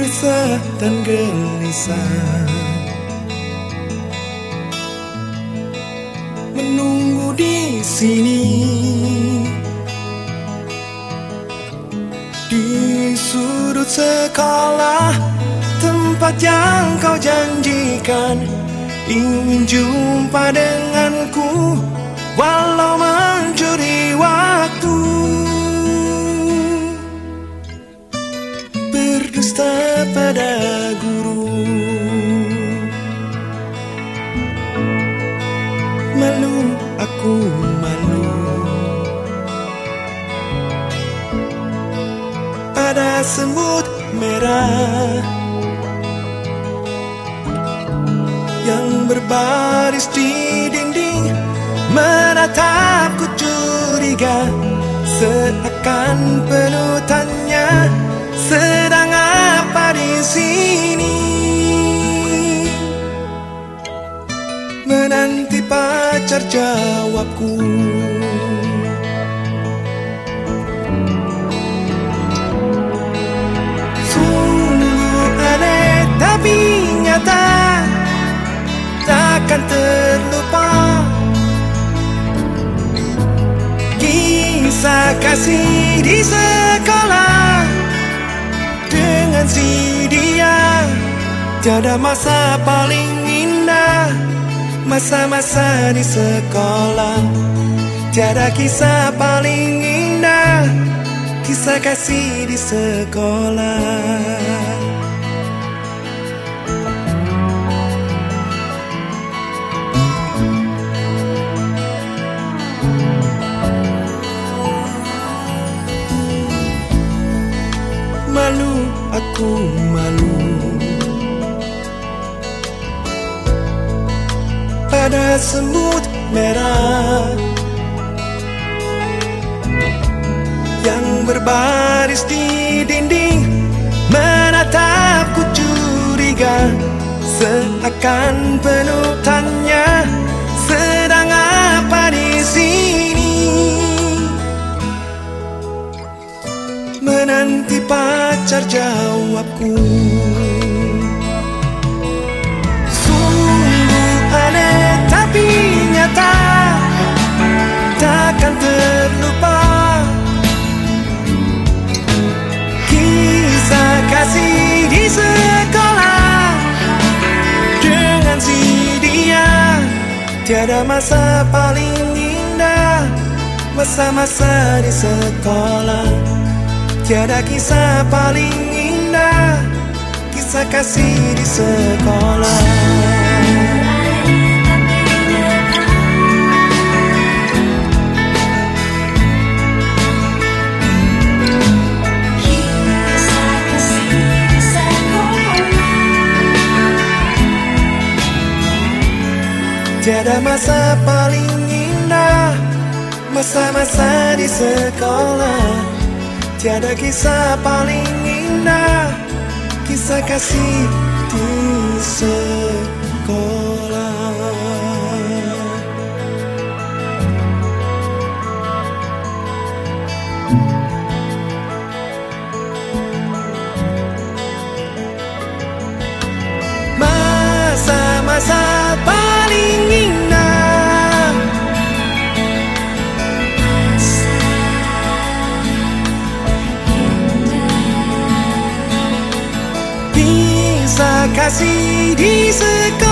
resah dan gelisah, menunggu di sini, di sudut sekolah, tempat yang kau janjikan. Ingin jumpa denganku, walau mencuri waktu. Berdusta pada guru, malu, aku malu. Ada semut merah yang berbaris di dinding, menatapku curiga, seakan penuh tanya, sedang apa di sini? Menanti pacar jawabku. Sungguh aneh tapi nyata, takkan terlupa kisah kasih di sekolah dengan si dia. Tiada masa paling indah, masa-masa di sekolah. Tiada kisah paling indah, kisah kasih di sekolah. Malu, aku malu. Pada semut merah yang berbaris di dinding, menatapku curiga, seakan penuh tanya, sedang apa di sini? Menanti pacar jawabku. Sungguh aneh tapi nyata, takkan terlupa kisah kasih di sekolah dengan si dia. Tiada masa paling indah, masa-masa di sekolah. Tiada kisah paling indah, kisah kasih di sekolah. Tiada masa paling indah, masa-masa di sekolah. Tiada kisah paling indah, kisah kasih di sekolah. Masa-masa paling indah, kisah kasih di sekolah.